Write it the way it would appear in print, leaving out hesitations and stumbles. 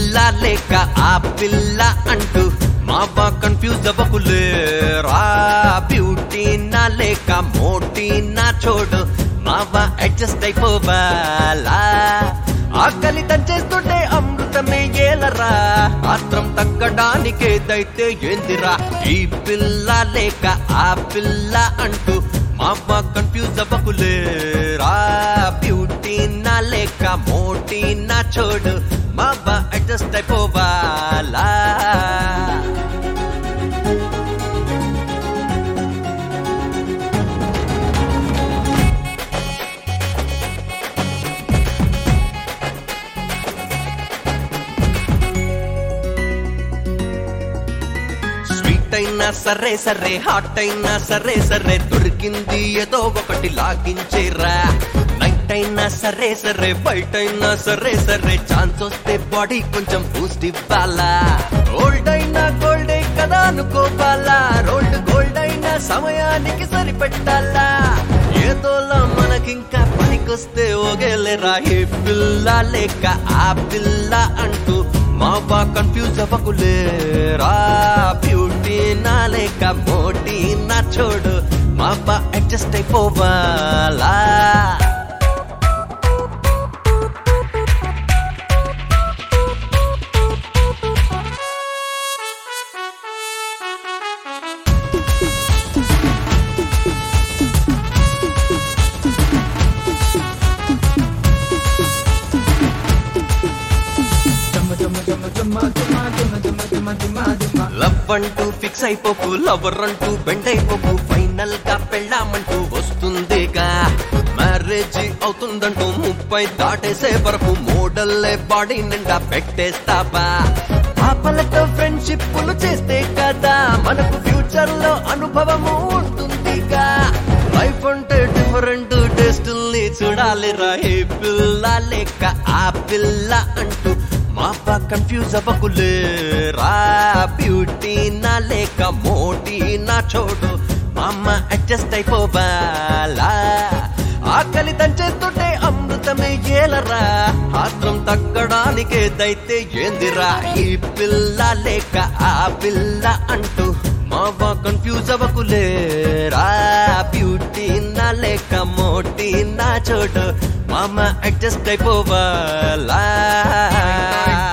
పిల్ల లేక ఆ పిల్ల అంటూ మావా కన్ఫ్యూజ్ అవ్వకులేరా బ్యూటీ నా లేక మోటీ నా చోడు మావా అడ్జస్ట్ అయిపోవాలా ఆకలి దంచేస్తుంటే అమృతమే ఏలరా ఆత్రం తగ్గడానికేదైతే ఏందిరా ఈ పిల్ల లేక ఆ పిల్ల అంటూ మావా కన్ఫ్యూజ్ అవ్వకులేరా బ్యూటీ నా లేక మోటీ నా చోడు మావా అడ్జస్ట్ అయిపోవాలా అయినా సరే సరే హాట్ అయినా సరే సరే దొరికింది ఏదో ఒకటి లాగించేరా నైట్ అయినా సరే సరే బయట అయినా సరే సరే ఛాన్స్ వస్తే బాడీ కొంచెం బూస్ట్ ఇవ్వాలా గోల్డ్ అయినా గోల్డే కదా అనుకోవాలా రోల్డ్ గోల్డ్ అయినా సమయానికి సరిపెట్టాలా ఏదోలా మనకింకా పనికొస్తే ఓగేలేరా ఏ పిల్ల లేక ఆ పిల్ల అంటూ మావా కన్ఫ్యూజ్ అవ్వకులేరా బ్యూటీ నా లేక మోటీ నా చోడు మావా అడ్జస్ట్ అయిపోవాలా లవ్ అంటూ ఫిక్స్ అయిపోకు లవర్ అంటూ బెండ్ అయిపోకు ఫైనల్ గా పెళ్ళామంటూ వస్తుందిగా మ్యారేజ్ అవుతుందంటూ 30 దాటేసే వరకు మోడల్లే బాడీ నిండా పెట్టేస్తావా పాపలతో ఫ్రెండ్షిప్లు చేస్తే కదా మనకు ఫ్యూచర్ లో అనుభవము ఉంటుందిగా లైఫ్ అంటే డిఫరెంట్ టేస్టుల్ని చూడాలిరా ఏ పిల్ల లేక ఆ పిల్ల అంటూ మావా కన్ఫ్యూజ్ అవ్వకులేరా బ్యూటీ నా లేక మోటీ నా చోడు మామ అడ్జస్ట్ అయిపోవాలా ఆకలి దంచేస్తుంటే అమృతమే ఏలరా ఆత్రం తగ్గడానికేదైతే ఏందిరా ఈ పిల్ల లేక ఆ పిల్ల అంటూ మావా కన్ఫ్యూజ్ అవ్వకులేరా బ్యూటీ నా లేక మోటీ నా చోడు మామ అడ్జస్ట్ అయిపోవాలా